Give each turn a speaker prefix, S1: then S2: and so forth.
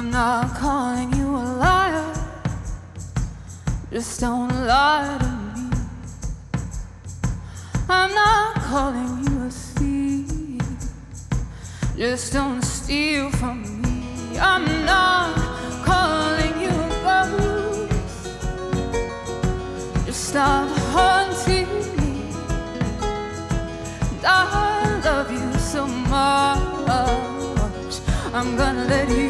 S1: I'm not calling you a liar, just don't lie to me. I'm not calling you a thief, just don't steal from me. I'm not calling you a ghost, just stop haunting me. And I love you so much, I'm gonna let you